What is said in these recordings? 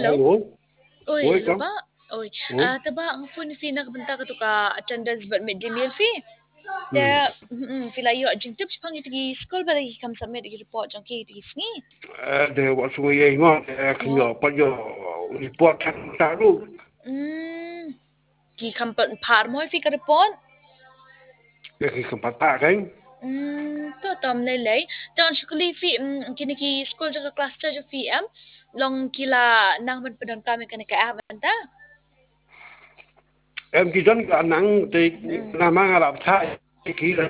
Hello? Hello? Oi, Oi, hello Kam? ba? Oi. Hmm? Taba ang phone fi nakabanta ka to ka attendance but midday meal fee. Hmm. Fila yo ajing tips pang itigi school ba lagi kam submit igi report jang ki itigi sngi. De wa su ye ngo kan Mo. yo pa yo report ta lu. Ki kam par mo fi ka report. Ye ki kan pa kan. To tom lay lay. Don shukuli fi kini ki school jang class cha fi long kila nang man padang kami kan ka banta. Em ki don ka nang te na ma nga lap tha ki la.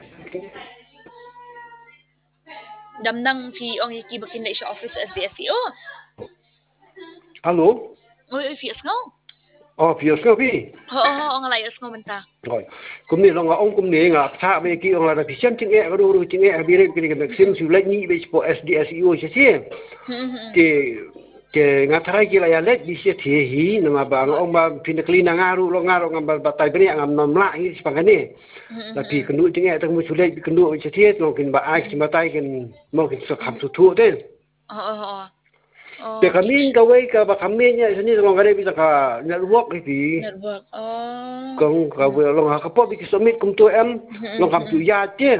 Dam nang fi ong iki bakin lay sa office SDSEO. Hello? Oi fi asngo. Phi ska phi. Ho ang lay asngo banta. Rồi. Cũng như là ông cũng nhớ ngà tha về kia ông là cái xem chính e cái đồ chính e bị cái cái xem sự lấy nhị về sport SDSU chứ chứ. Ke ngà thai kia là ya let đi xe thì hi mà bang ông ba pin cái lina ngaru lo ngaru ngam ba tai beri ngam nom la hi sepangane. Tapi kendu chính e tang mu sulit kendu chứ chứ mungkin ba ai mà tai kan mungkin sekam su thu thế. Te kami kawai ka ba kami nya sini long kare bisa ka network hi. Network. Kung kawai long ha kapot bi submit kum tu em long kam tu ya chứ.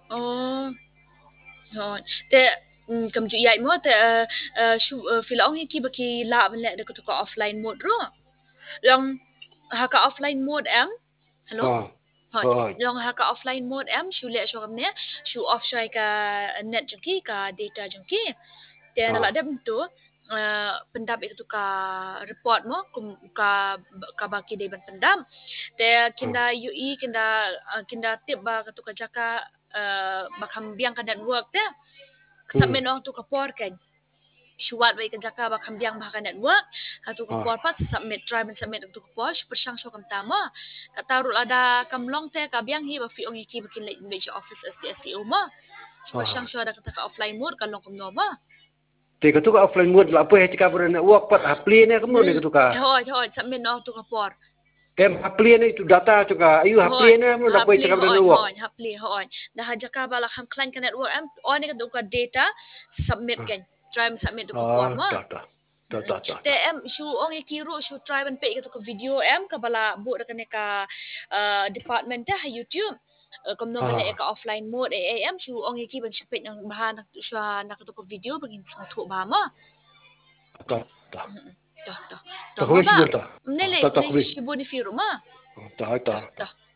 Rồi. Te cầm chữ dạy mo te fila ong iki baki la ban le de ko offline mode ro. Long ha ka offline mode hello. Rồi. Long ha ka offline mode shu le so kam ne shu off shai ka net jengki ka data jengki. Te na la dem tu pendam itu ka report mo kum ka baki de ban pendam. Te kinda UI kinda tip ba ka jaka bakam biang ka network te submit orang tu ke por kan syuat baik jaka bakam biang bahkan network hatu ke por pas submit try men submit tu ke por persang so kam tama kata rul ada kamlong te ka biang hi ba fi ong iki bikin late office SDSU ma persang so ada kata offline mode kalong kam no ma Te ka tu ka offline mode la apa he ka ber network pat apply ne kamu ne ka tu ka. Hoi submit no tu ke por Em apply ne itu data tu ka ayu apply ne mu la apa he ka ber network. Hoi dah jaka bala kam client ka network on ne ka tu ka data submit kan try submit tu ke por ma te shu ong ikiru shu try ban pe ka video ka bala bu ka ne ka department ha YouTube kom no bale ka offline mode shu ong iki ban shipet ng bahan nak ka video bagin sa thu ba ma Ta. Ta Ta ko si ta. nele Ta ko. shi boni fi ruma Ta.